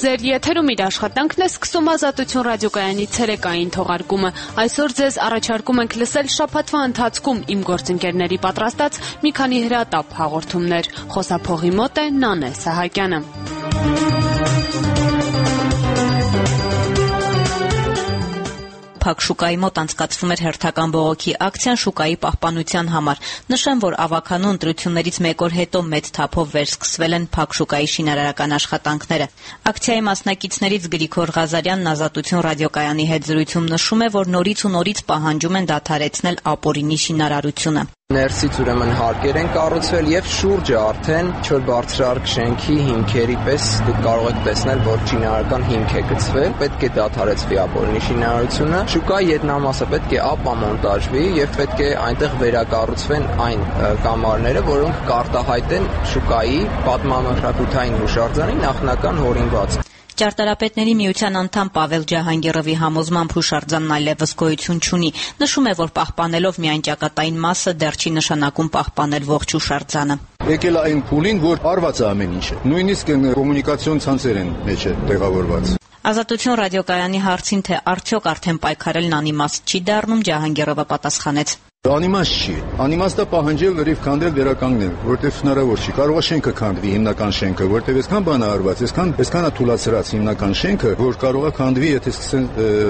Ձեր եթերում իր աշխատանքն է սկսում Ազատություն ռադիոկայանի ցերեկային թողարկումը։ Այսօր ձեզ առաջարկում ենք լսել շաբաթվա ընթացքում իմ գործընկերների պատրաստած մի քանի հրատապ հաղորդումներ։ Խոսափողի մոտ է Նանե Սահակյանը։ Փակ շուկայի մոտ անցկացվում էր հերթական բողոքի ակցիան շուկայի պահպանության համար։ Նշեմ, որ ավականու ընտրություններից մեկ օր հետո մեծ թափով վերսկսվել են փակ շուկայի շինարարական աշխատանքները։ Ակցիայի մասնակիցներից Գրիգոր Ղազարյանն Ազատություն ռադիոկայանի հետ զրույցում նշում է, որ նորից ու նորից պահանջում են դադարեցնել ապօրինի շինարարությունը։ Ներսից ուրեմն հարկեր են կառուցվել եւ շուրջը արդեն 4 բարձրարկ շենքի հիմքերի պես դուք կարող եք տեսնել, որ շինարարական հիմք է գծվել, պետք է դադարեցվի ապօրինի շինարարությունը, շուկայի ետնամասը պետք է ապամոնտաժվի եւ պետք է այնտեղ վերակառուցվեն այն կամարները, որոնք կարտահայտեն շուկայի պատմամշակութային հուշարձանի նախնական հորինվածքը։ Ճարտարապետների միության անդամ Պավել Ջահանգիրովի համոզմամբ հուշարձանն այլևս գոյություն չունի։ Նշում է, որ պահպանելով միայն ճակատային մասը դեռ չի նշանակում պահպանել ողջ հուշարձանը։ Եկել այն փուլին, որ արված է ամեն ինչը։ Նույնիսկ կոմունիկացիոն ցանցեր են մեջ տեղավորված։ Ազատություն ռադիոկայանի հարցին, թե արդյոք արդեն պայքարելն անիմաստ չի դառնում, Ջահանգիրովը պատասխանեց. Անիմաստ չի։ Անիմաստը պահանջել լրիվ քանդել վերականգնել, որտեղ հնարավոր չի։ Կարող է շենքը քանդվի, հիմնական շենքը, որտեղ այսքան բան է արված, այսքան է թուլացրած հիմնական շենքը, որ կարող է քանդվի, եթե սկսեն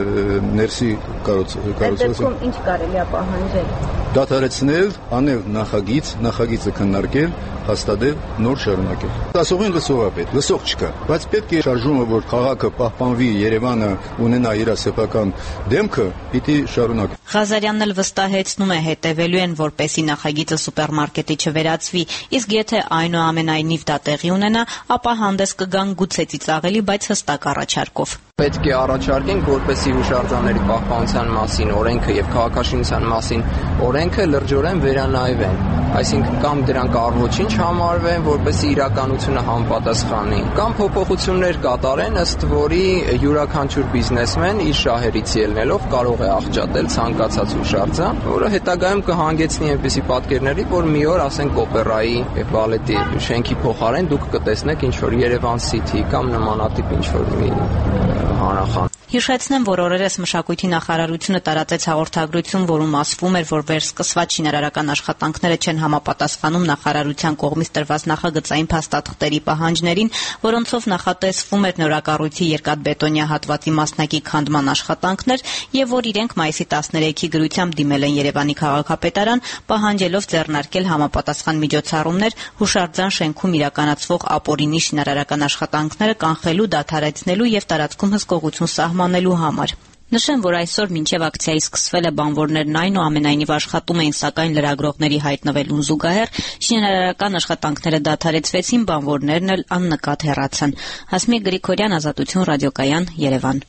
ներսի կառուցել։ Ինչ կարելի է պահանջել։ Դադարեցնել, անել նախագիծը քննարկել, հաստատել, նոր շարունակել։ Ասողին լսողա պետք, լսող չկա, բայց պետք է շարժումը, որ քաղաքը պահպանվի, Երևանը ունենա իր սեփական դեմքը, պիտի շարունակի։ Ղազարյանն էլ վստահեցնում է, հետևելու են, որպեսի նախագիծը սուպերմարկետի չվերածվի, իսկ եթե այնուամենայնիվ դա տեղի ունենա, ապա հանդես կգան գուցե ծիծաղելի, բայց հստակ առաջարկով։ Պետք է առաջարկենք, որպեսզի հուշարձանների պահպանության մասին օրենքը եւ քաղաքաշինության մասին օրենքը լրջորեն վերանայվեն, այսինքն կամ դրանք առողջինչ համարվեն, որպեսզի իրականությունը համապատասխանի, կամ փոփոխություններ կատարեն, ըստ որի յուրաքանչյուր բիզնեսմեն իր շահերից ելնելով կարող է աղճատել ցանկացած հուշարձան, որը հետագայում կհանգեցնի այնպիսի պատկերների, որ մի օր, ասենք, օպերայի եւ բալետի շենքի փոխարեն դուք կտեսնեք ինչ որ Երևան City կամ նմանատիպ ինչ որ մի հանրախան։ Հիշեցնեմ, որ օրերս մշակույթի նախարարությունը տարածեց հաղորդագրություն, որում ասվում էր, որ վերսկսված շինարարական աշխատանքները չեն համապատասխանում նախարարության կողմից տրված նախագծային փաստաթղթերի պահանջներին, որոնցով նախատեսվում էր նորակառույցի երկաթբետոնյա հատվածի մասնակի քանդման աշխատանքներ, եւ որ իրենք մայիսի 13-ի գրությամբ դիմել են Երևանի քաղաքապետարան, պահանջելով ձեռնարկել համապատասխան միջոցառումներ հուշարձան շենքում իրականացվող ապօրինի շինարարական աշխատանքները կանխելու, դադարեցնելու եւ տարածքում հսկողություն սահմանելու համար։ Նշեմ, որ այսօր մինչև ակցիայի սկսվել է բանվորներն այնուամենայնիվ աշխատում էին, սակայն լրագրողների հայտնվելուն զուգահեռ շինարարական աշխատանքները դադարեցվեցին, բանվորներն էլ աննկատ հեռացան։ Հասմիկ Գրիգորյան, Ազատություն ռադիոկայան, Երևան։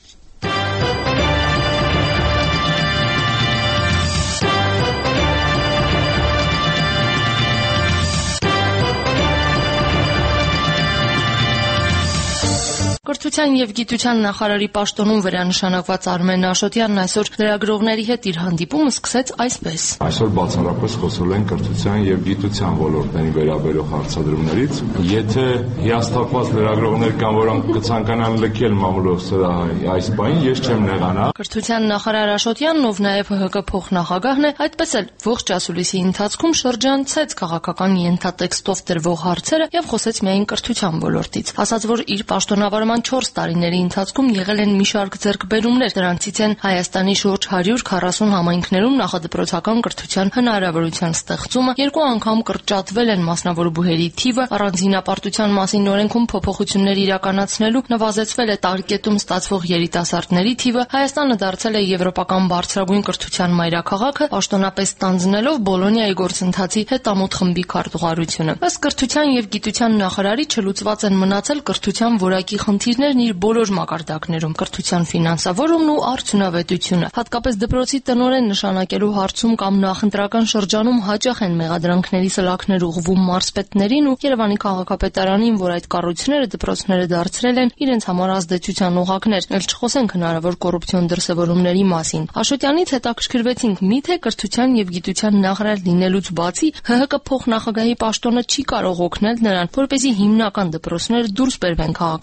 Կրթության եւ գիտության նախարարի պաշտոնում վերանշանակված Արմեն Աշոտյանն այսօր լրագրողների հետ իր հանդիպումը սկսեց այսպես. Այսօր բացառապես խոսել են կրթության եւ գիտության ոլորտներին վերաբերող հարցադրումներից։ Եթե հիասթափված լրագրողներ կան, որոնք կցանկանան լքել մամուլով սրահի այս բանին, ես չեմ նեղանա։ Կրթության նախարար Աշոտյանն, ով նաեւ ՀՀԿ փոխնախագահն է, այդպես էլ ողջ ասուլիսի ընթացքում շրջանցեց քաղաքական ենթատեքստով դրվող հարցերը եւ խոսեց միայն կրթության ոլորտից։ Ասաց, որ իր պաշտոնավարման 4 տարիների ընթացքում եղել են մի շարք ձեռքբերումներ, դրանցից են Հայաստանի շուրջ 140 համայնքներում նախադպրոցական կրթության հնարավորության ստեղծումը, 2 անգամ կրճատվել են մասնավոր բուհերի թիվը, առանձին ապարտության մասին օրենքում փոփոխություններ իրականացնելու, նվազեցվել է տարկետում ստացվող երիտասարդների թիվը, Հայաստանը դարձել է եվրոպական բարձրագույն կրթության մայրաքաղաքը, պաշտոնապես ստանձնելով Բոլոնիայի գործընթացի հետամուտ խմբի քարտուղարությունը։ Ըստ կրթության եւ գիտության նախարարի չլուծված են մնացել կրթության որակի խնդիրներն իր բոլոր մակարդակներում, կրթության ֆինանսավորումն ու արդյունավետությունը։ Հատկապես դպրոցի տնօրեն նշանակելու հարցում կամ նախընտրական շրջանում հաճախ են մեղադրանքների սլաքներ ուղղվում մարզպետներին ու Երևանի քաղաքապետարանին, որ այդ կառույցները դպրոցները դարձրել են իրենց համար ազդեցության օղակներ, ել չխոսենք հնարավոր կոռուպցիոն դրսևորումների մասին։ Աշոտյանից հետաքրքրվեցինք, միթե կրթության եւ գիտության նախարար լինելուց բացի ՀՀԿ փոխնախագահի պաշտոնը չի կարող օգնել նրան, որպեսզի հիմնական դպրոցները դուրս բերվեն քաղաքապետարանից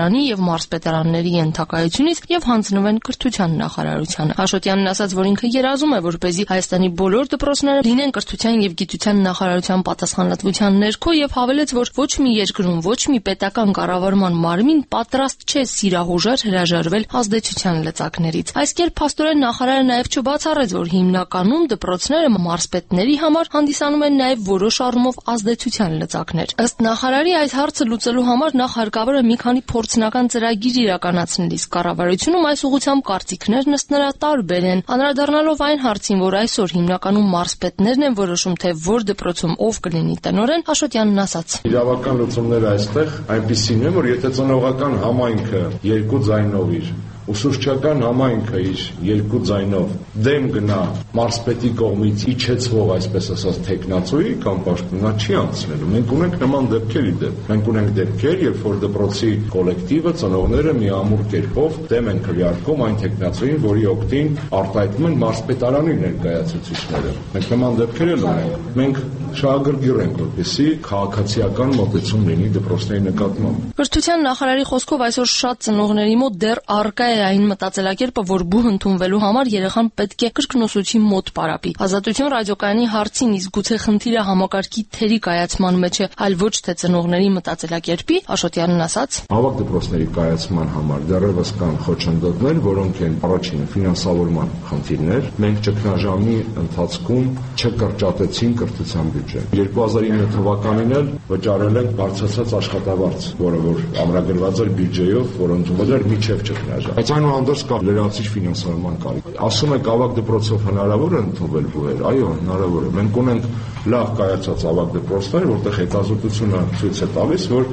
մարզպետարանի եւ մարզպետարանների ենթակայությունից եւ հանձնվում են կրթության նախարարությանը։ Աշոտյանն ասաց, որ ինքը երազում է, որպեսզի Հայաստանի բոլոր դպրոցները լինեն կրթության եւ գիտության նախարարության պատասխանատվության ներքո եւ հավելեց, որ ոչ մի երկրում, ոչ մի պետական կառավարման մարմին պատրաստ չէ սիրահուժար հրաժարվել ազդեցության լծակներից։ Այս կերպ փաստորեն նախարարը նաեւ չբացառեց, որ հիմնականում դպրոցները մարզպետների համար հանդիսանում են նաեւ որոշ առումով ազդեցության լծակներ։ Ըստ նախարարի այս հարցը լուծելու համար նախ հարկավոր է մի քանի փորձնական ծրագիր իրականացնել, իսկ կառավարությունում այս ուղղությամբ կարծիքներն ըստ նրա տարբեր են։ Անդրադառնալով այն հարցին, որ այսօր հիմնականում մարզպետներն են որոշում, թե որ դպրոցում ով կլինի տնօրեն, Աշոտյանն ասաց. Իրավական լուծումները այստեղ այնպիսին են, որ եթե ծնողական համայնքը երկու ձայնով իր ուսուցչական համայնքը իր երկու ձայնով դեմ գնա մարզպետի կողմից իջեցվող, այսպես ասած, թեկնածուի կամ պաշտոնի, նա չի անցնելու։ Մենք ունենք նման դեպքեր իդեպ։ Մենք ունենք դեպքեր, երբ որ դպրոցի կոլեկտիվը, ծնողները մի ամուր կերպով դեմ են քվեարկում այն թեկնածուին, որի օգտին արտահայտում են մարզպետարանի ներկայացուցիչները։ Մենք նման դեպքեր էլ ունենք։ Մենք շահագրգիռ ենք, որպեսզի քաղաքացիական մոտեցում լինի դպրոցների նկատմամբ։ Կրթության նախարարի խոսքով այսօր շատ ծնողների մոտ դեռ առկա է այն մտածելակերպը, որ բուհ ընդունվելու համար երեխան պետք է կրկնուսուցի մոտ պարապի։ Ազատություն ռադիոկայանի հարցին, իսկ գուցե խնդիրը համակարգի թերի կայացման մեջ է, այլ ոչ թե ծնողների մտածելակերպի, Աշոտյանն ասաց. Ավագ դպրոցների կայացման համար դեռևս կան խոչընդոտներ, որոնք են առաջինը ֆինանսավորման խնդիրներ։ Մենք ճգնաժամի ընթացքում չկրճատեցին կրթության բյուջեն։ 2009 թվականին էլ վճարել ենք բարձրացած աշխատավարձ, որը որ ամրագրված էր բյուջեով, որը ընդունվել էր մինչև ճգնաժամ։ Բայց այնուհանդերձ կա լրացուցիչ ֆինանսավորման կարիք։ Ասում եք ավագ դպրոցով հնարավոր է ընդունվել բուհեր։ Այո, հնարավոր է։ Մենք ունենք լավ կայացած ավագ դպրոցներ, որտեղ հետազոտությունը ցույց է տալիս, որ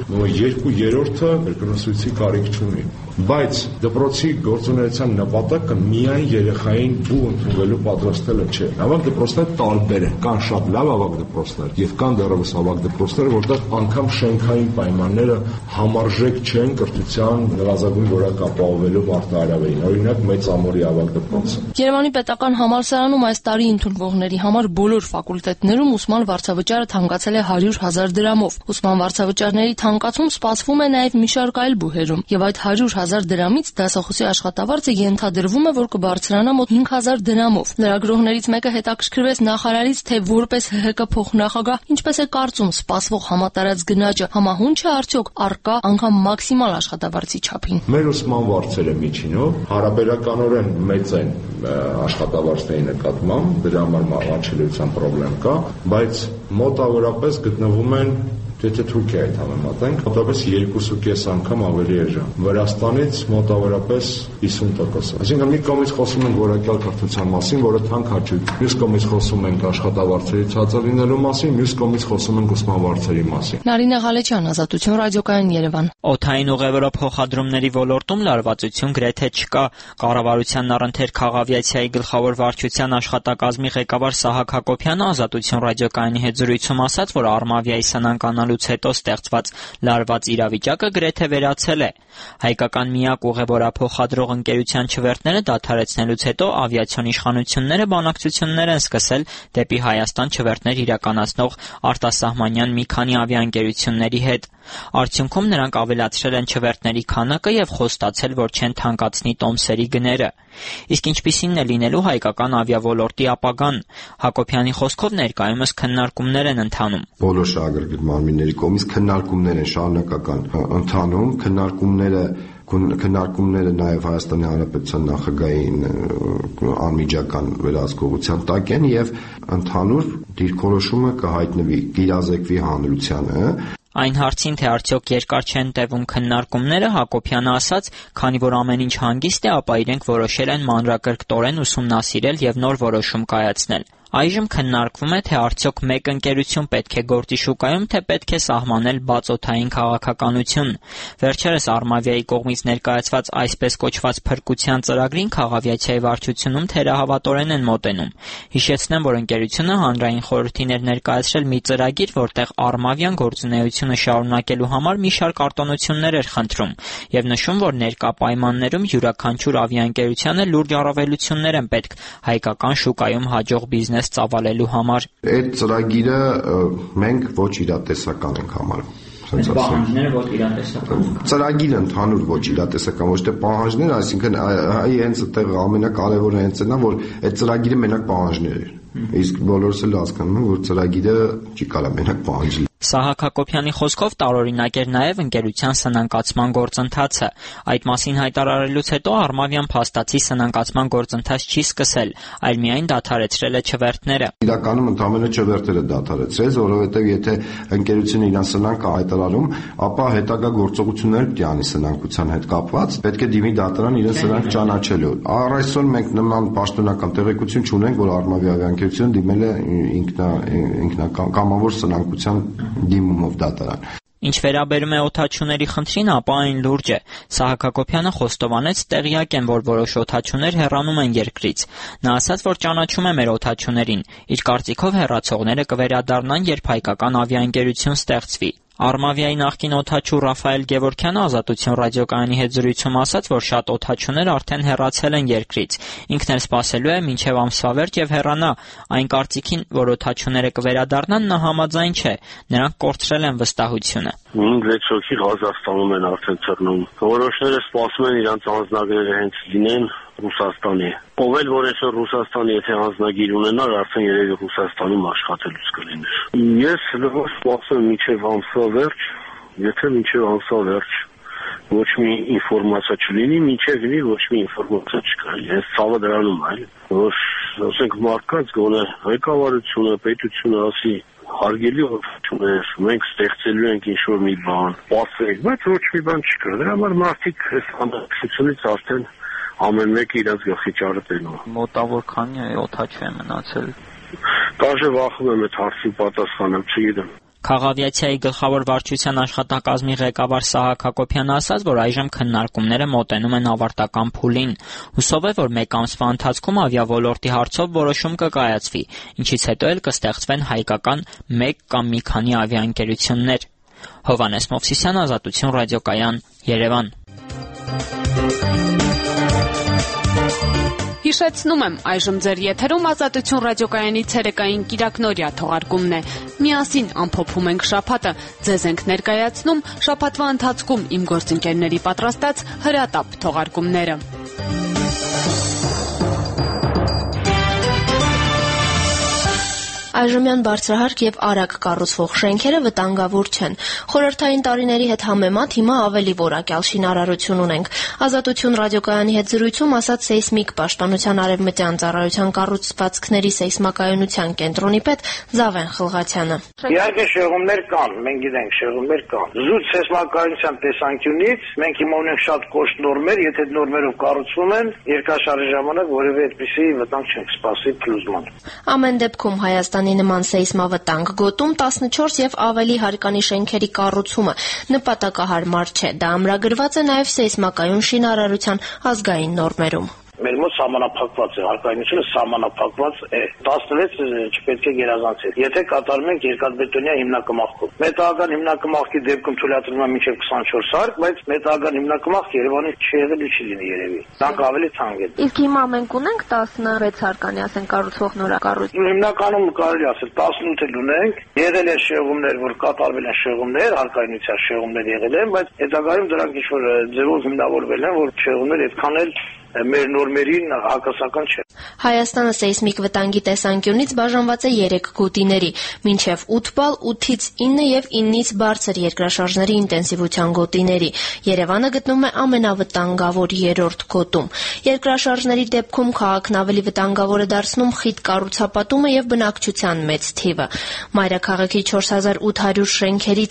2/3-ը կրկնուսույցի կարիք չունի։ Բայց դպրոցի գործունեության նպատակը միայն երեխային բուհ ընդունվելու պատրաստելը չէ։ Ավագ դպրոցները տարբեր են։ Կան շատ լավ ավագ դպրոցներ եւ կան դեռևս ավագ դպրոցներ, որտեղ անգամ շենքային պայմանները համարժեք չեն կրթության նվազագույն որակ ապահովելու մարտահրավերին։ Օրինակ Մեծ Ամորի ավագ դպրոցը։ Երևանի պետական համալսարանում այս տարի ընդունվողների համար բոլոր ֆակուլտետներում ուսման վարձավճարը թանկացել է 100,000 դրամով։ Ուսման վարձավճարների թանկացում սպասվում է նաև մի շարք այլ բուհերում, եւ այդ 100,000 դրամից դասախոսի աշխատավարձը ենթադրվում է, որ կբարձրանա մոտ 5,000 դրամով։ Լրագրողներից մեկը հետաքրքրվեց նախարարից, թե որպես ՀՀԿ փոխնախագահ ինչպես է կարծում սպասվող համատարած գնաճը համահունչ է արդյոք առկա անգամ մաքսիմալ աշխատավարձի չափին։ Մեր ուսման վարձերը միջինով հարաբերականորեն մեծ են աշխատավարձների նկատմամբ, դրա համար մահաճելիության խնդրեմ կա, բայց մոտավորապես գտնվում են, եթե Թուրքիայի հետ համեմատենք, մոտավորապես 2.5 անգամ ավելի էժան։ Վրաստանից մոտավորապես 50%։ Այսինքն մի կողմից խոսում ենք որակյալ կրթության մասին, որը թանկ հաճույք, մյուս կողմից խոսում ենք աշխատավարձերի ցածր լինելու մասին, մյուս կողմից խոսում ենք ուսման վարձերի մասին։ Նարինե Ղալեչյան, Ազատություն ռադիոկայան, Երևան։ Օդային ուղևորով փոխադրումների ոլորտում լարվածություն գրեթե չկա։ Կառավարությանն առընթեր քաղավիացիայի գլխավոր վարչության աշխատակազմի ղեկավար Սահակ Հակոբյանը Ազատություն ռադիոկայանի հետ զրույցում ասաց, որ Արմավիայի սնանկանալուց հետո ստեղծված լարված իրավիճակը գրեթե վերացել է։ Հայկական միակ ուղևորափոխադրող ընկերության չվերթները դադարեցնելուց հետո ավիացիոն իշխանությունները բանակցություններ են սկսել դեպի Հայաստան չվերթներ իրականացնող արտասահմանյան մի քանի ավիաընկերությունների հետ։ Արդյունքում նրանք ավելացրել են չվերթների քանակը եւ խոստացել, որ չեն թանկացնի տոմսերի գները։ Իսկ ինչպիսին է լինելու հայկական ավիավոլորտի ապագան։ Հակոբյանի խոսքով ներկայումս քննարկումներ են ընթանում։ Բոլոր շահագրգիռ մարմինների կողմից քննարկումներ են շարունակական ընթանում, քննարկումները նաև Հայաստանի Հանրապետության նախագահային անմիջական վերահսկողության տակ են եւ ընդհանուր դիրքորոշումը կհայտնվի, կիրազեկվի հանրությանը։ Այն հարցին, թե արդյոք երկար չեն տևում քննարկումները, Հակոբյանը ասաց, քանի որ ամեն ինչ հանգիստ է, ապա իրենք որոշել են մանրակրկտորեն ուսումնասիրել եւ նոր որոշում կայացնել։ Այժմ քննարկվում է, թե արդյոք մեկ ընկերություն պետք է գործի շուկայում, թե պետք է սահմանել բաց օդային քաղաքականություն։ Վերջերս Արմավիայի կողմից ներկայացված այսպես կոչված փրկության ծրագրին քաղավիացիայի վարչությունում թերահավատորեն են մոտենում։ Հիշեցնեմ, որ ընկերությունը հանրային խորհրդին էր ներկայացրել մի ծրագիր, որտեղ Արմավիան գործունեությունը շարունակելու համար մի շարք արտոնություններ էր խնդրում եւ նշում, որ ներկա պայմաններում յուրաքանչյուր ավիաընկերությանը լուրջ առավելություններ են պետք հայկական շուկայում հաջող բիզնես ծավալելու համար։ Այդ ծրագիրը մենք ոչ իրատեսական ենք համարում։ Պահանջները ոչ իրատեսական։ Ծրագիրը ընդհանուր ոչ իրատեսական, ոչ թե պահանջներ, այսինքն հենց այդտեղ ամենակարևորը հենց նա, որ այդ ծրագիրը մենակ պահանջներ էր։ Իսկ բոլորս էլ հասկանում են, որ ծրագիրը չի կարող մենակ պահանջել։ Սահակ Հակոբյանի խոսքով տարօրինակ էր նաև ընկերության սնանկացման գործընթացը։ Այդ մասին հայտարարելուց հետո Արմավյան փաստացի սնանկացման գործընթաց չի սկսել, այլ միայն դադարեցրել է չվերթները։ Իրականում ընդամենը չվերթերը դադարեցրեց, որովհետև եթե ընկերությունը իրան սնանկ է հայտարարում, ապա հետագա գործողություններ պիտի անի սնանկության հետ կապված, պետք է դիմի դատարան իրեն սնանկ ճանաչելու։ Առ այսօր մենք նման պաշտոնական տեղեկություն չունենք, որ Արմավի ավիաընկերությունը դիմել է ինքնակամավոր սնանկության դիմումով դատարան։ Ինչ վերաբերում է օդաչուների խնդրին, ապա այն լուրջ է։ Սահակ Հակոբյանը խոստովանեց տեղյակ են, որ որոշ օդաչուներ հեռանում են երկրից։ Նա ասաց, որ ճանաչում է մեր օդաչուներին։ Իր կարծիքով հեռացողները կվերադառնան, երբ հայկական ավիաընկերություն ստեղծվի։ Արմավիայի նախկին օդաչու Ռաֆայել Գևորգյանը Ազատություն ռադիոկայանի հետ զրույցում ասաց, որ շատ օդաչուներ արդեն հեռացել են երկրից։ Ինքն էլ սպասելու է մինչև ամսվա վերջ եւ հեռանա։ Այն կարծիքին, որ օդաչուները կվերադառնան, նա համաձայն չէ։ Նրանք կորցրել են վստահությունը։ 5-6 հոգի Ղազախստանում են արդեն ծռնում։ Որոշները սպասում են իրանց անձնագրերը հենց լինեն Ռուսաստանի։ Ով էլ որ այսօր Ռուսաստանի եթե անձնագիր ունենար, արդեն երևի Ռուսաստանում աշխատելուց կլիներ։ Ես լավ սպասում եմ մինչև ամսվա վերջ, եթե մինչև ամսվա վերջ ոչ մի ինֆորմացիա չլինի, մինչև լինի ոչ մի ինֆորմացիա չկա։ Ես ցավը դրանում եմ, որ ասենք մարդկանց գոնե ղեկավարությունը, պետությունը ասի հարգելի օգնություններ, մենք ստեղծելու ենք ինչ-որ մի բան, սպասենք, բայց ոչ մի բան չկա։ Դրա համար մարդիկ այս անդրադարձությունից արդեն ամեն մեկը իրաց գլխի ճարը տենում։ Մոտավոր քանի օդաչու է մնացել։ Դաժե վախում եմ այդ հարցի պատասխանել, չգիտեմ։ Քաղավիացիայի գլխավոր վարչության աշխատակազմի ղեկավար Սահակ Հակոբյանը ասաց, որ այժմ քննարկումները մոտենում են ավարտական փուլին։ Հուսով է, որ մեկ ամսվա ընթացքում ավիաոլորտի հարցով որոշում կկայացվի, ինչից հետո էլ կստեղծվեն հայկական մեկ կամ մի քանի ավիաընկերություններ։ Հովհաննես Մովսիսյան, Ազատություն ռադիոկայան, Երևան։ Հիշեցնում եմ, այժմ ձեր եթերում Ազատություն ռադիոկայանի ցերեկային կիրակնօրյա թողարկումն է։ Միասին ամփոփում ենք շաբաթը, ձեզ ենք ներկայացնում շաբաթվա ընթացքում իմ գործընկերների պատրաստած հրատապ թողարկումները։ Այժմյան բարձրահարկ եւ արագ կառուցվող շենքերը վտանգավոր չեն։ Խորհրդային տարիների հետ համեմատ հիմա ավելի որակյալ շինարարություն ունենք։ Ազատություն ռադիոկայանի հետ զրույցում ասաց սեյսմիկ պաշտպանության արևմտյան ծառայության կառուցվածքների սեյսմակայունության կենտրոնի պետ Զավեն Խլղացյանը։ Իհարկե շեղումներ կան, մենք գիտենք շեղումներ կան։ Զուտ սեյսմակայունության տեսանկյունից մենք հիմա ունենք շատ կոշտ նորմեր, եթե նորմերով կառուցվում են, երկաշարժի ժամանակ որևէ այդպիսի վտանգ չենք սպասի փլուզման։ Ամեն դեպքում Հայաստանի նման սեյսմավտանգ գոտում 14 եւ ավելի հարկանի շենքերի կառուցումը նպատակահարմար չէ։ Դա ամրագրված է նաեւ սեյսմակայուն շինարարության ազգային նորմերում։ Մեր մոտ սահմանափակված է, հարկայնությունը սահմանափակված է։ 16 չպետք է գերազանցել։ Եթե կատարում ենք երկաթբետոնյա հիմնակմախքով։ Մետաղական հիմնակմախքի դեպքում թույլատրվում է մինչև 24 հարկ, բայց մետաղական հիմնակմախք Երևանի չի եղել ու չի լինի երևի։ Դրանք ավելի ցանկ են։ Իսկ հիմա մենք ունենք 16 հարկանի, ասենք, կառուցվող նորակառույց։ Հիմնականում կարելի ասել 18 էլ ունենք։ Եղել են շեղումներ, որ կատարվել են շեղումներ, հարկայնության շեղումներ եղել են, բայց հետագայում դրանք ինչ-որ ձևով հիմնավորվել են, որ շեղումներ այդքան էլ մեր նորմերին հակասական չէ։ Հայաստանը սեյսմիկ վտանգի տեսանկյունից բաժանված է 3 գոտիների՝ մինչև 8 բալ, 8-ից 9 եւ 9-ից բարձր երկրաշարժների ինտենսիվության գոտիների։ Երևանը գտնվում է ամենավտանգավոր 3-րդ գոտում։ Երկրաշարժների դեպքում քաղաքն ավելի վտանգավոր է դարձնում խիտ կառուցապատումը եւ բնակչության մեծ թիվը։ Մայրաքաղաքի 4800 շենքերի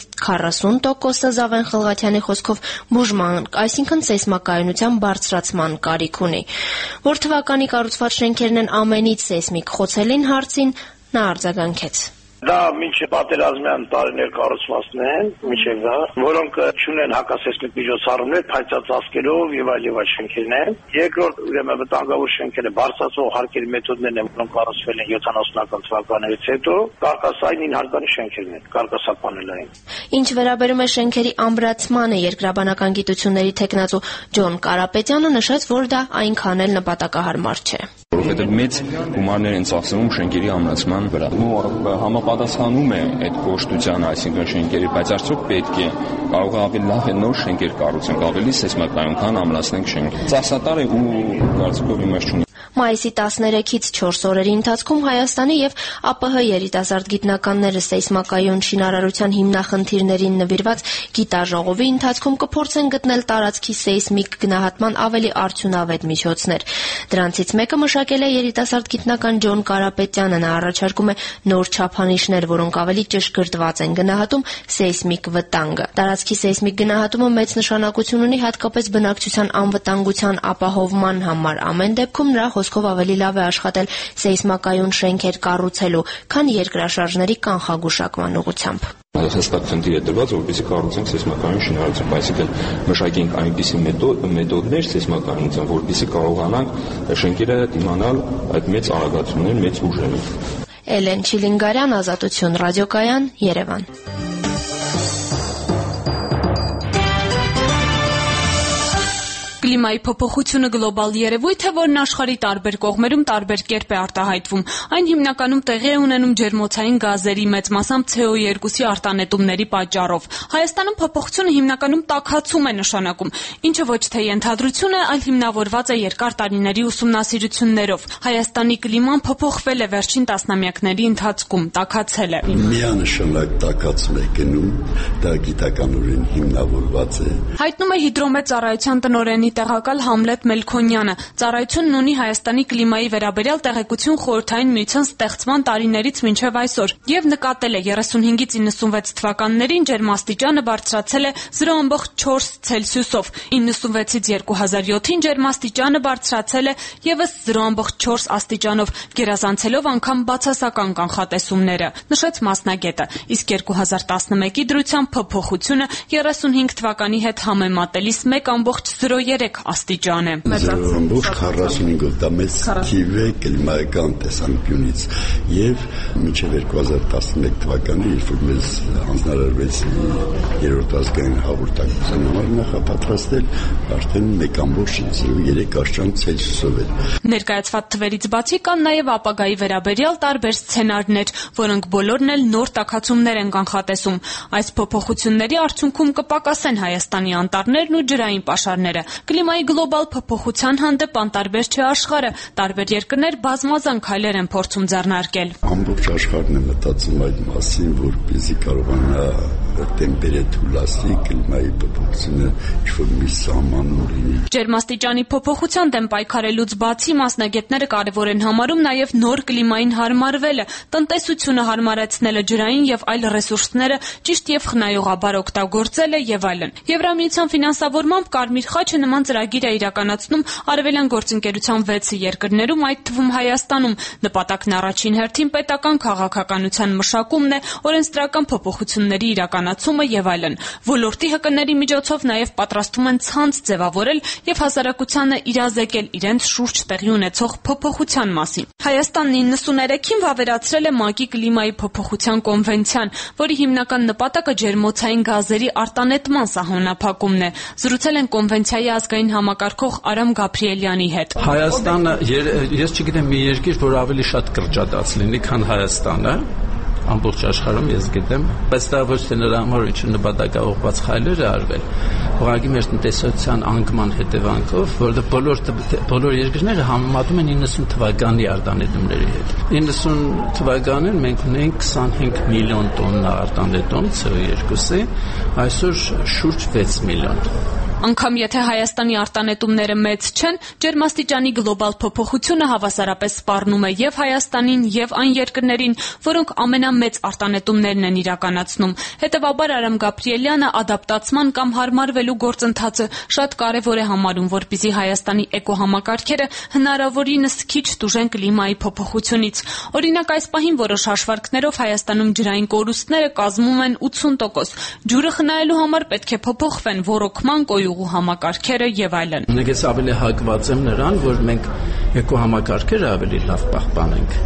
40%-ը Զավեն Խլղաթյանի խոսքով բուժման, այսինքն սեյսմակայունության բարձրացման կարիք ունի։ Որ թվականի կառուցված շենքերն են ամենից սեյսմիկ խոցելին հարցին նա արձագանքեց։ Դա մինչև պատերազմյան տարիներ կառուցվածքն են, մինչև դա, որոնք չունեն հակասեյսմիկ միջոցառումներ, փայտյա ծածկերով եւ այլ շենքերն են։ Երկրորդ ուրեմն վտանգավոր շենքերը բարձրացող հարկերի մեթոդներն են, որոնք կառուցվել են 70-ական թվականներից հետո, կարկասային հարկանի շենքերն են, կարկասապանելային։ Ինչ վերաբերում է շենքերի ամրացմանը, երկրաբանական գիտությունների թեկնածու Ջոն Կարապետյանը նշեց, որ դա այնքան էլ նպատակահարմար չէ։ որովհետև մեծ գումարներ են ծախսվում շենքերի ամրացման վրա։ Համապատասխանում է այդ կոշտությանը, այսինքն շենքերի, բայց արդյոք պետք է կարող է ավելի լավ է նոր շենքեր կառուցենք, ավելի սեյսմական, քան ամրացնենք շենք։ Ծախսատար է ու կարծիքով իմաստ չունի։ Մայիսի 13-ից 4 օրերի ընթացքում Հայաստանի եւ ԱՊՀ երիտասարդ գիտնականները սեյսմակայուն շինարարության հիմնախնդիրներին նվիրված գիտաժողովի ընթացքում կփորձեն գտնել տարածքի սեյսմիկ գնահատման ավելի արդյունավետ միջոցներ։ Դրանցից մեկը մշակել է երիտասարդ գիտնական Ջոն Կարապետյանը։ Նա առաջարկում է նոր չափանիշներ, որոնք ավելի ճշգրտված են գնահատում սեյսմիկ վտանգը։ Տարածքի սեյսմիկ գնահատումը մեծ նշանակություն ունի հատկապես բնակչության անվտանգության ապահովման համար։ Ամեն դեպքում նրա խոսքով ավելի լավ է աշխատել սեյսմակայուն շենքեր կառուցելու, քան երկրաշարժների կանխագուշակման ուղղությամբ։ Հստակ խնդիր է դրված, որպեսզի կառուցենք սեյսմակայուն շինարարություն, այսինքն մշակենք այնպիսի մեթոդներ սեյսմակայունության, որպեսզի կարողանանք շենքերը դիմանալ այդ մեծ արագություններին, մեծ ուժերին։ Էլեն Չիլինգարյան, Ազատություն ռադիոկայան, Երևան։ Կլիմայի փոփոխությունը գլոբալ երևույթ է, որն աշխարհի տարբեր կողմերում տարբեր կերպ է արտահայտվում։ Այն հիմնականում տեղի է ունենում ջերմոցային գազերի, մեծ մասամբ CO2-ի արտանետումների պատճառով։ Հայաստանում փոփոխությունը հիմնականում տաքացում է նշանակում, ինչը ոչ թե ենթադրություն է, այլ հիմնավորված է երկար տարիների ուսումնասիրություններով։ Հայաստանի կլիման փոփոխվել է վերջին տասնամյակների ընթացքում, տաքացել է։ Միանշանակ տաքացում է գնում, դա գիտականորեն հիմնավորված է։ Հայտնում է Հիդրոմետ ծառայության տնօրենի տեղակալ Համլետ Մելքոնյանը։ Ծառայությունն ունի Հայաստանի կլիմայի վերաբերյալ տեղեկություն Խորհրդային Միության ստեղծման տարիներից մինչև այսօր եւ նկատել է 35-ից 96 թվականներին ջերմաստիճանը բարձրացել է 0.4 Ցելսիուսով, 96-ից 2007-ին ջերմաստիճանը բարձրացել է եւս 0.4 աստիճանով, գերազանցելով անգամ բացասական կանխատեսումները, նշեց մասնագետը։ Իսկ 2011-ի դրությամբ փոփոխությունը 35 թվականի հետ համեմատելիս 1.03 աստիճան է։ 0.45-ով դա մեծ թիվ է կլիմայական տեսանկյունից եւ մինչեւ 2011 թվականի, երբ որ մեզ հանձնարարվեց երրորդ ազգային հաղորդակցության համար նախապատրաստել, արդեն 1.03 աստիճան Ցելսիուսով էր։ Ներկայացված թվերից բացի կան նաեւ ապագայի վերաբերյալ տարբեր սցենարներ, որոնք բոլորն էլ նոր տաքացումներ են կանխատեսում։ Այս փոփոխությունների արդյունքում կպակասեն Հայաստանի անտառներն ու ջրային պաշարները։ Կլիմայի գլոբալ փոփոխության հանդեպ անտարբեր չէ աշխարհը, տարբեր երկրներ բազմազան քայլեր են փորձում ձեռնարկել։ Ամբողջ աշխարհն է մտածում այդ մասին, որպեսզի կարողանա տեմպերատուրի կլիմայի փոփոխությունը ինչ-որ մի սահմանում լինի։ Ջերմաստիճանի փոփոխության դեմ պայքարելուց բացի մասնագետները կարևոր են համարում նաև նոր կլիմային հարմարվելը, տնտեսությունը հարմարեցնելը, ջրային եւ այլ ռեսուրսները ճիշտ եւ խնայողաբար օգտագործելը եւ այլն։ Եվրամիության ֆինանսավորմամբ Կարմիր խաչը նման ծրագիր է իրականացնում արևելյան գործընկերության 6 երկրներում, այդ թվում Հայաստանում։ Նպատակն առաջին հերթին պետական քաղաքականության մշակումն է, օրենսդրական փոփոխությունների իրականացումը եւ այլն։ Ոլորտի ՀԿ-ների միջոցով նաեւ պատրաստում են ցանց ձևավորել եւ հասարակությանը իրազեկել իրենց շուրջ տեղի ունեցող փոփոխության մասին։ Հայաստանն 93-ին վավերացրել է ՄԱԿ-ի կլիմայի փոփոխության կոնվենցիան, որի հիմնական նպատակը ջերմոցային գազերի արտանետման սահմանափակումն է։ Զրուցել են կոնվենցիայի ազգային համակարգող Արամ Գաբրիելյանի հետ։ Հայաստանը, ես չգիտեմ մի երկիր, որ ավելի շատ կրճատած լինի, քան Հայաստանը, ամբողջ աշխարհում ես գիտեմ, բայց դա ոչ թե նրա համար ինչ նպատակաուղղված քայլեր է արվել, ուղղակի մեր տնտեսության անկման հետևանքով, որովհետև բոլոր երկրները համեմատում են 90 թվականի արտանետումների հետ։ 90 թվականին մենք ունեինք 25 միլիոն տոննա արտանետում CO2-ի, այսօր շուրջ 6 միլիոն։ Անկամ եթե Հայաստանի արտանետումները մեծ չեն, ջերմաստիճանի գլոբալ փոփոխությունը հավասարապես սպառնում է եւ Հայաստանին, եւ այն երկրներին, որոնք ամենամեծ արտանետումներն են իրականացնում։ Հետևաբար Արամ Գաբրիելյանը ադապտացման կամ հարմարվելու գործընթացը շատ կարեւոր է համարում, որպեսզի Հայաստանի էկոհամակարգերը հնարավորինս քիչ տուժեն կլիմայի փոփոխությունից։ Օրինակ, այս պահին որոշ հաշվարկներով Հայաստանում ջրային կորուստները կազմում են 80%։ Ջուրը խնայելու համար պետք է փոփոխվեն ոռոգման համակարգերը եւ այլն։ Ես ավելի հակված եմ նրան, որ մենք էկոհամակարգերը ավելի լավ պահպանենք։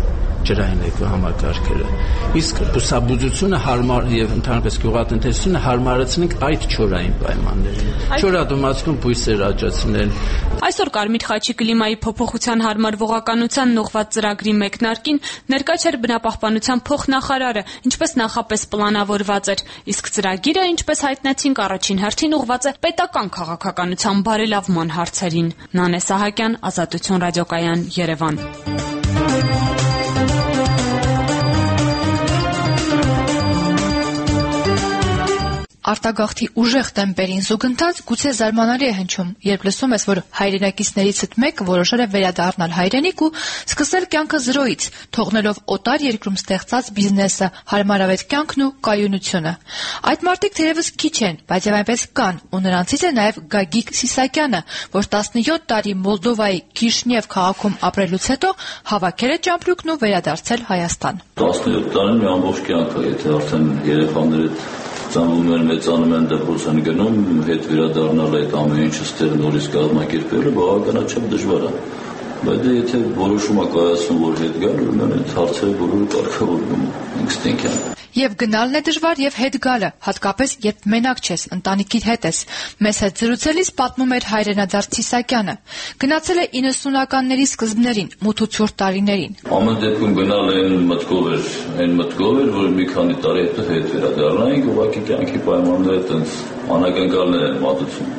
ջրայինեկու համակարգերը։ Իսկ բուսաբուծությունը հարմար եւ ընդհանրապես գյուղատնտեսությունը հարմարեցնենք այդ չորային պայմաններին։ Չորադիմացկուն բույսեր աճացնել։ Այսօր Կարմիր խաչի կլիմայի փոփոխության հարմարվողականության ուղղված ծրագրի մեկնարկին ներկա չէր բնապահպանության փոխնախարարը, ինչպես նախապես պլանավորված էր, իսկ ծրագիրը, ինչպես հայտնեցինք, առաջին հերթին ուղղված է պետական քաղաքականության բարելավման հարցերին։ Նանե Սահակյան, Ազատություն ռադիոկայան, Երևան։ Արտագաղթի ուժեղ տեմպերին զուգընթաց գուցե զարմանալի է հնչում, երբ լսում ես, որ հայրենակիցներիցդ մեկը որոշել է վերադառնալ հայրենիք ու սկսել կյանքը զրոյից, թողնելով օտար երկրում ստեղծած բիզնեսը, հարմարավետ կյանքն ու կայունությունը։ Այդ մարդիկ թերևս քիչ են, բայց եւ այնպես կան, ու նրանցից է նաեւ Գագիկ Սիսակյանը, որ 17 տարի Մոլդովայի Կիշնև քաղաքում ապրելուց հետո հավաքել է ճամպրուկն ու վերադարձել Հայաստան։ 17 տարին մի ամբողջ կյանք է, եթե արդեն երեխաները ծնվում են, մեծանում են, դպրոց են գնում, հետ վերադառնալ այդ ամեն ինչը ստեղ նորից կազմակերպելը բավականաչափ դժվար է։ Բայց եթե որոշում եք կայացնում, որ հետ գալ, ուրեմն այդ հարցերը բոլորը կարգավորվում ինստինկտիվ։ Եվ գնալն է դժվար, եւ հետ գալը, հատկապես երբ մենակ չես, ընտանիքիդ հետ ես։ Մեզ հետ զրուցելիս պատմում էր հայրենադարձ Սիսակյանը։ Գնացել է 90-ականների սկզբներին, մութ ու ցուրտ տարիներին։ Ամեն դեպքում գնալ այն մտքով էր, որ մի քանի տարի հետո հետ վերադառնայինք, ուղղակի կյանքի պայմանները այդպես անակնկալներ են մատուցում։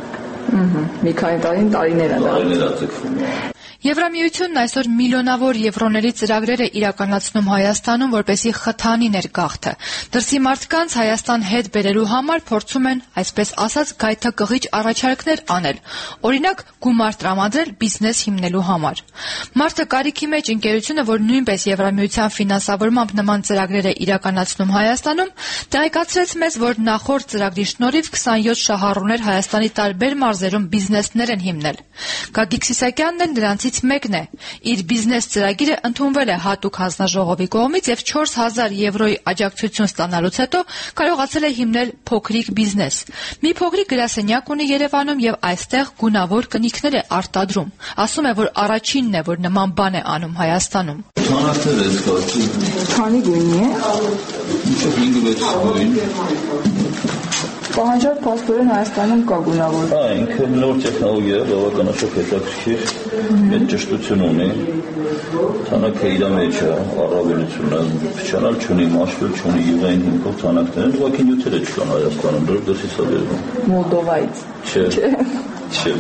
Մի քանի տարիներ է ձգվում։ Եվրամիությունն այսօր միլիոնավոր եվրոների ծրագրեր է իրականացնում Հայաստանում, որպեսզի խթանի ներգաղթը։ Դրսի մարդկանց Հայաստան հետ բերելու համար փորձում են, այսպես ասած, գայթակղիչ առաջարկներ անել։ Օրինակ, գումար տրամադրել բիզնես հիմնելու համար։ Մարդը կարիքի մեջ ընկերությունը, որ նույնպես Եվրամիության ֆինանսավորմամբ նման ծրագրեր է իրականացնում Հայաստանում, տեղեկացրեց մեզ, որ նախորդ ծրագրի շնորհիվ 27 շահառուներ Հայաստանի տարբեր մարզերում բիզնեսներ են հիմնել։ Գագիկ Սիսակյանն էլ նրանցից մեկն է։ Իր բիզնես ծրագիրը ընդունվել է հատուկ հանձնաժողովի կողմից եւ 4000 եվրոյի աջակցություն ստանալուց հետո կարողացել է հիմնել փոքրիկ բիզնես։ Մի փոքրիկ գրասենյակ ունի Երևանում եւ այստեղ գունավոր կնիքներ է արտադրում։ Ասում է, որ առաջինն է, որ նման բան է անում Հայաստանում։ Թանաքներ է զգացում։ Քանի գույնի է։ 5-6 գույն։ Պահանջարկ փաստորեն Հայաստանում կա գունավոր։ Ինքը նոր տեխնոլոգիա է, բավականաչափ հետաքրքիր, այդ ճշտություն ունի։ Թանաքը իր մեջ է, առավելությունը փչանալ չունի, մաշվել չունի, յուղային հիմքով թանաքներ, ուղղակի նյութերը չկան Հայաստանում, դեռ դրսից է բերվում։ Մոլդովայից։ Չէ,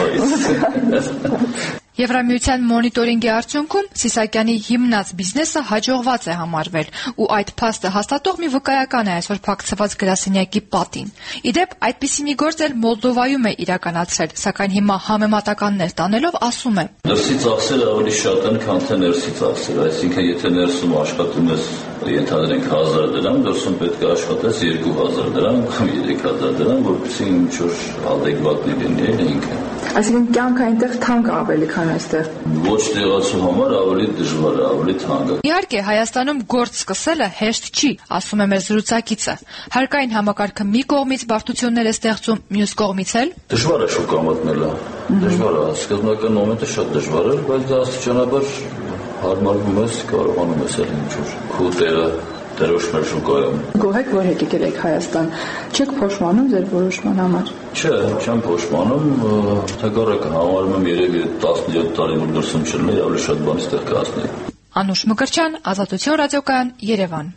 Մոսկվայից։ Եվրամիության մոնիտորինգի արդյունքում Սիսակյանի հիմնած բիզնեսը հաջողված է համարվել, ու այդ փաստը հաստատող մի վկայական է այսօր փակցված գրասենյակի պատին։ Իդեպ, այդպիսի մի գործ էլ Մոլդովայում է իրականացրել, սակայն հիմա համեմատականներ տանելով ասում է. Ներսի ծախսերը ավելի շատ են, քան թե ներսի ծախսերը, այսինքն եթե ներսում աշխատում ես ենթադրենք 1000 դրամ, դրսում պետք է աշխատես 2000 դրամ կամ 3000 դրամ, որպեսզի ինչ-որ adekvat լինի ինքը։ Այսինքն կյանքը այնտեղ թանկ ավելի քան այստեղ։ Ոչ տեղացու համար ավելի դժվար է, ավելի թանկ է։ Իհարկե, Հայաստանում գործ սկսելը հեշտ չի, ասում է մեր զրուցակիցը։ Հարկային համակարգը մի կողմից բարդություններ է ստեղծում, մյուս կողմից էլ դժվար է շուկա մտնելը։ Դժվար է, սկզբնական մոմենտը շատ դժվար է, բայց դա աստիճանաբար հարմարվում ես, կարողանում ես էլ ինչ-որ քո տեղը դրոշմել շուկայում։ Գոհ եք, որ եկել եք Հայաստան, չեք փոշմանում ձեր որոշման համար։ Չէ, չեմ փոշմանում, թակառակը համարում եմ երևի 17 տարի որ դրսում չլինի, ավելի շատ բան ստեղ կհասնեի։ Անուշ Մկրտչյան, Ազատություն ռադիոկայան, Երևան։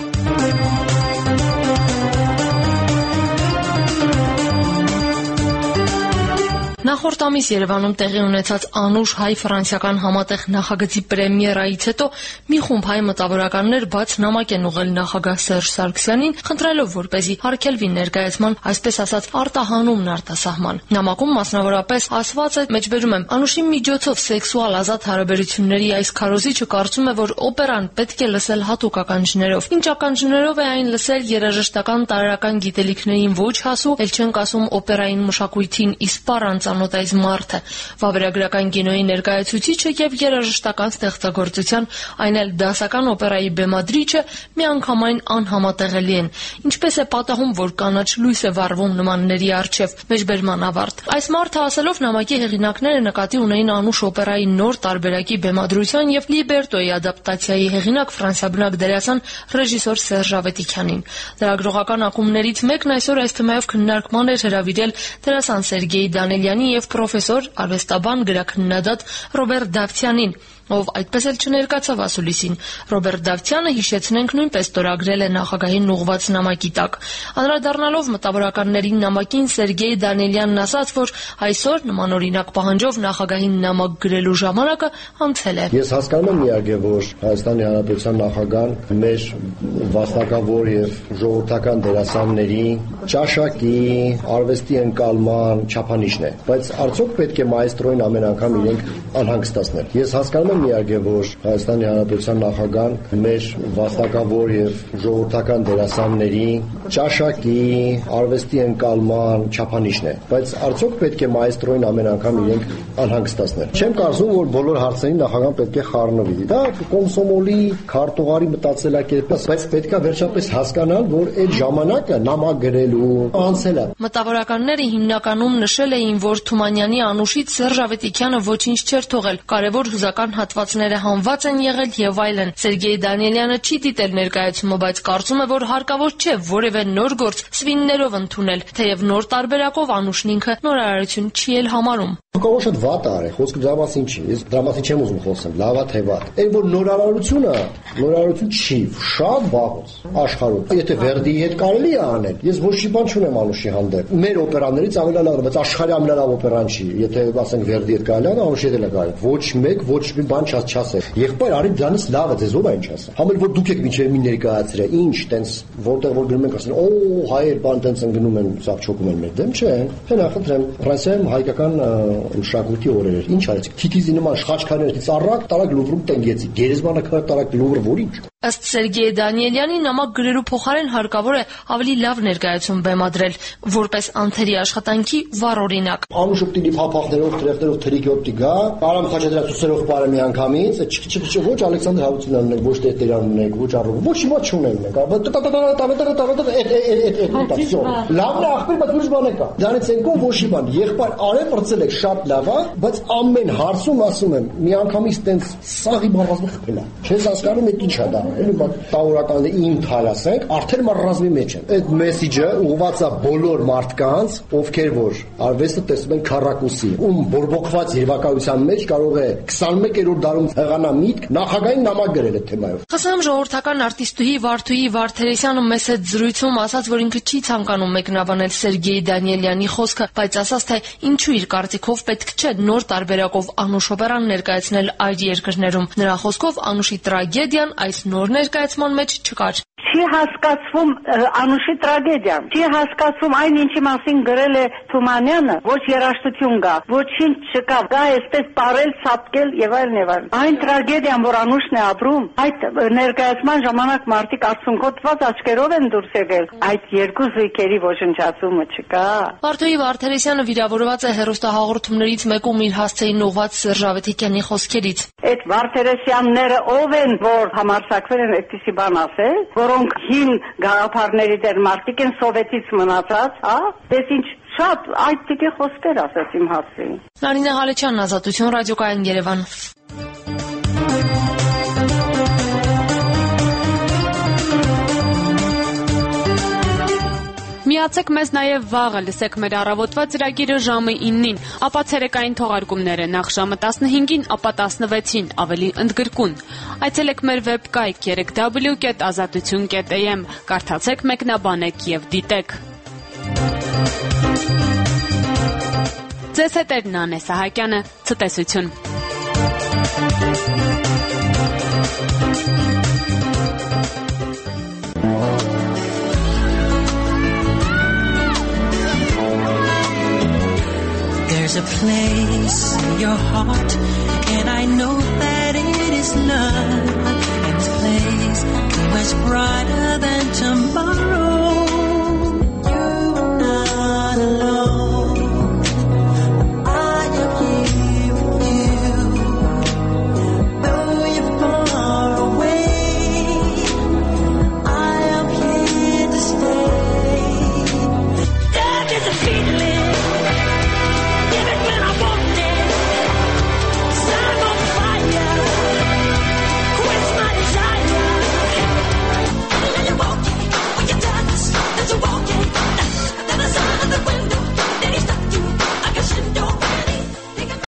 Նախորդ ամիս Երևանում տեղի ունեցած անուշ հայ-ֆրանսիական համատեղ նախագծի պրեմիերայից հետո մի խումբ հայ մտավորականներ բաց նամակ են ուղղել նախագահ Սերժ Սարգսյանին, խնդրելով, որպեսզի արգելվի ներկայացման, այսպես ասած, արտահանումն արտասահման։ Նամակում մասնավորապես ասված է, մեջբերում եմ, անուշի միջոցով սեքսուալ ազատ հարաբերությունների այս քարոզիչը կարծում է, որ օպերան պետք է լսել հատուկ ականջներով։ Ինչ ականջներով է այն լսել երաժշտական տարրական գիտելիքներին ոչ հասու, ել չենք ասում օպերային մշակույթին իսպառ ճանոթայց մարդը, վավերագրական կինոյի ներկայացուցիչը եւ երաժշտական ստեղծագործության, այն էլ դասական օպերայի բեմադրիչը միանգամայն անհամատեղելի են։ Ինչպես է պատահում, որ կանաչ լույս է վառվում նմանների առջև։ Մեջբերման ավարտ։ Այս մարդը ասելով նամակի հեղինակները նկատի ունեին Անուշ օպերայի նոր տարբերակի բեմադրության եւ լիբերտոյի ադապտացիայի հեղինակ ֆրանսիաբնակ դերասան ռեժիսոր Սերժ Ավետիքյանին։ Լրագրողական ակումբներից մեկն այսօր այս թեմայով քննարկման էր հրավիրել դերասան Սերգեյ Դանիելյանի եւ պրոֆեսոր արվեստաբան գրաքննադատ Ռոբերտ Դավթյանին, ով այդպես էլ չներկացավ ասուլիսին։ Ռոբերտ Դավթյանը, հիշեցնենք, նույնպես ստորագրել է նախագահին ուղղված նամակի տակ։ Անդրադառնալով մտավորականների նամակին, Սերգեյ Դանիելյանն ասաց, որ այսօր նմանօրինակ պահանջով նախագահին նամակ գրելու ժամանակը անցել է։ Ես հասկանում եմ իհարկե, որ Հայաստանի Հանրապետության նախագահան մեր վաստակավոր եւ ժողովրդական դերասանների ճաշակի, արվեստի ընկալման չափանիշն է, բայց արդյոք պետք է մայստրոին ամեն անգամ իրենք անհանգստացնել։ Ես հասկանում եմ իհարկե, որ Հայաստանի Հանրապետության նախագահան մեր վաստակավոր եւ ժողովրդական դերասանների ճաշակի, արվեստի ընկալման չափանիշն է, բայց արդյոք պետք է մայստրոին ամեն անգամ իրենք անհանգստացնել։ Չեմ կարծում, որ բոլոր հարցերին նախագահան պետք է խառնվի։ Դա կոմսոմոլի, քարտուղարի մտածելակերպ է, բայց պետք է վերջապես հասկանալ, որ այդ ժամանակը նամակ գրելու անցել է։ Մտավորականները հիմնականում նշել էին, որ Թումանյանի Անուշից Սերժ Ավետիքյանը ոչինչ չէր թողել, կարևոր հուզական հատվածները հանված են եղել եւ այլն։ Սերգեյ Դանիելյանը չի դիտել ներկայացումը, բայց կարծում է, որ հարկավոր չէ որևէ նոր գործ սվիններով ընդունել, թեև նոր տարբերակով Անուշն ինքը նորարարություն չի էլ համարում։ Հակավոր շատ վատ արի, խոսքը դրա մասին չի։ Ես դրա մասին չեմ ուզում խոսեմ, լավա թե վատ։ Այն որ նորարարություն չի, շատ վաղուց աշխարհում։ Եթե Վերդիի հետ կարելի է անել, ես ոչ մի բան չունեմ Անուշի հանդեպ։ Մեր օպերաներից ավելի լավ, բայց աշխարհի ամենալավ օպերան չի։ Եթե ասենք Վերդիի հետ կարելի է, Անուշի հետ էլ կարելի։ Ոչ մեկ ոչ մի բան չասել։ Եղբայր, արի դրանից լավ է, ձեզ ով է ինչ ասա։ Համել որ դուք եք միջև մի ներկայացրել, ինչ, տենց որտեղ որ գնում ենք ասել, օ, հայեր բան տենց ընկնում են, սա չոքում են մեր դեմ, չէ։ Հենա խնդրեմ, Ֆրանսիայում հայկական մշակույթի օրեր էր։ Ինչ արեցիք։ Թիթիզի նման խաչքարերից առակ տարակ Լուվրում տենգեցիք։ Գերեզմանը քար տարակ Լուվրը որինչ։ Ըստ Սերգեյ Դանիելյանի նամակ գրելու փոխարեն հարկավոր է ավելի լավ ներկայացում բեմադրել, որպես անթերի աշխատանքի վառ օրինակ։ Անուշը պիտի փափախներով, տրեխներով թրիկի օպտի գա, Արամ Խաչատրյանը պարը մի անգամից, ոչ Ալեքսանդր Հարությունյանն ունենք, ոչ Տերտերյանն ունենք, ոչ Արոն, ոչ հիմա չունենք մենք։ Լավն է ախպեր, բայց ուրիշ բան է կա։ Դրանից ենքով ոչ մի բան։ Եղբայր արել բրծել եք շատ լավ է, բայց ամեն հարցում ասում եմ, մի անգամից տենց սաղի մարզումը խփել է։ Չես հասկանում է ինչ է դա։ Էլի բա տավորականն իմ թար ասենք, արդեն մարզմի մեջ են։ Այդ մեսեջը ուղղված է բոլոր մարդկանց, ովքեր որ արվեստը տեսնում են քառակուսի, ում բորբոքված երևակայության մեջ կարող է 21-րդ դարում հեղանա միտք նախագահային նամակ գրել այդ թեմայով։ ԽՍՀՄ ժողովրդական արտիստուհի Վարդուհի Վարդերեսյանը մեծ զրույցում ասաց, որ ինքը չի ցանկանում մեկնաբանել Սերգեյ Դանիելյանի խոսքը, բայց ասաց, թե ինչու իր կարծիքով պետք չէ նոր տարբերակով Անուշ օպերան ներկայացնել այլ երկրներում։ Նրա խոսքով Անուշի տրագեդիան այս նոր ներկայացման մեջ չկար։ Չի հասկացվում Անուշի տրագեդիան, չի հասկացվում այն ինչի մասին գրել է Թումանյանը, ոչ երաժշտություն կա, ոչինչ չկա, դա այսպես տարել, ցապկել եւ այլն եւ այլն։ Այն տրագեդիան, որ Անուշն է ապրում, այդ ներկայացման ժամանակ մարդիկ արցունքոտված աչքերով են դուրս եկել։ Այդ երկու զույգերի ոչնչացումը չկա։ Վարդուհի Վարդերեսյանը վիրավորված է հեռուստահաղորդումներից մեկում իր հասցեին ուղղված Սերժ Ավետիքյանի խոսքերից։ Այդ Վարդերեսյանները ով են, որ համարձակվել են այդպիսի բան ասել, որոնք հին գաղափարների դեր մարդիկ են սովետից մնացած, հա? Դες ինչ շատ այդ տիպի խոսքեր ասաց իմ հասցեին։ Նարինե Հալեչյան, Ազատություն, Ռադիոկայան Երևան։ Միացեք մեզ նաև վաղը, լսեք մեր առավոտվա ծրագիրը ժամը 9-ին, ապա ցերեկային թողարկումները նախ ժամը 15-ին, ապա 16-ին, ավելի ընդգրկուն։ Այցելեք մեր վեբկայք www.azatutun.am, կարդացեք, մեկնաբանեք եւ դիտեք։ Ձեզ հետերն Անե Սահակյանը, ցտեսություն։ There's a place in your heart, and I know that it is love. And this place is much brighter than tomorrow.